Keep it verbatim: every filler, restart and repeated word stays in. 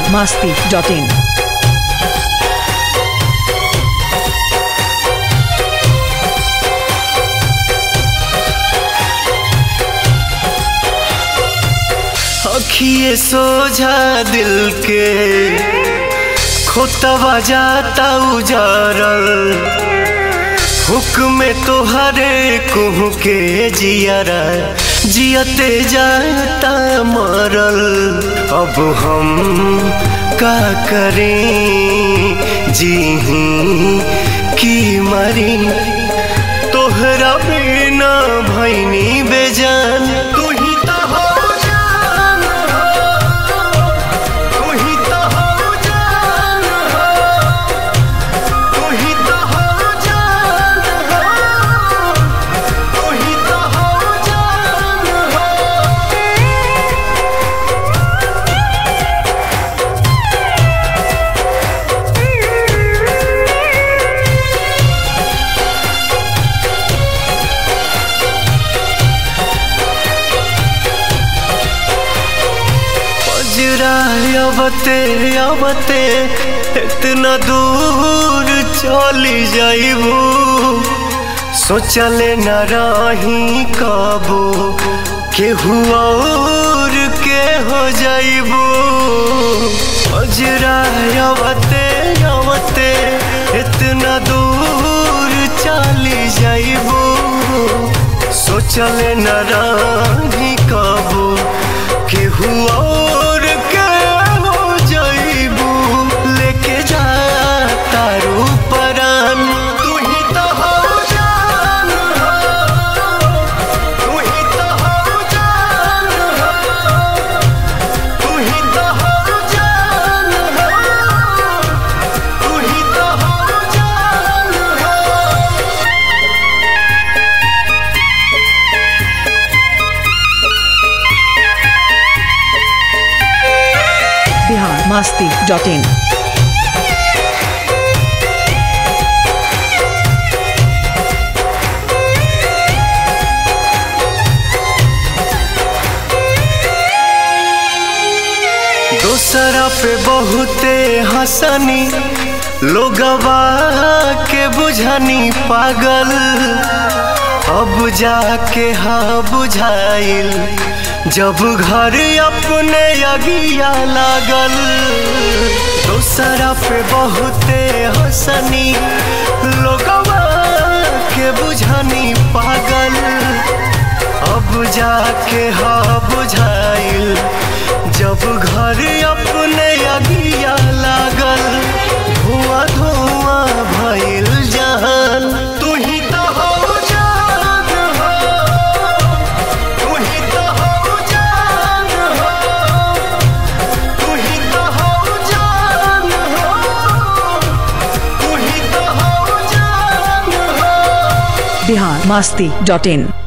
masti dot in. अखिए सोझा दिल के खोतवा जाता उजारल हुक्म तोहरे कुहू के जियारा जियते जाता मरल। अब हम का करें जीही की मरी तोहरा बिना भैनी बेजान। तू ही तो हो जान हो, तू ही तो हो जान हो, तू ही तो हो जान हो, तू ही तो हो जान हो। अबते अबते इतना दूर चली जाइबू सोचले न रही कबो केहू और के हो जाइबू। अजरा अबते अबते इतना दूर चली जाइबू सोचले न रही कबो केहू और के हो जाइबू। लेके जा तारू परान तू ही तो हो जान हो, तू ही तो हो जान हो, तू ही तो हो जान हो, तू ही तो हो जान हो। Bihar masti dot in. दोसरा पे बहुते हंसनी लोगवा के बुझनी पागल अब जाके हाँ बुझाइल जब घर अपने अगिया लागल। दोसरा पे बहुते हंसनी लोगवा के बुझनी पागल अब जाके हाँ बुझाइल जब घर अपने अगिया लागल। धुआं धुआं भइल जहान तू ही तो हो जान हो, तू ही तो हो जान हो, तू ही तो हो जान हो, तू ही तो हो जान हो। Bihar masti dot in.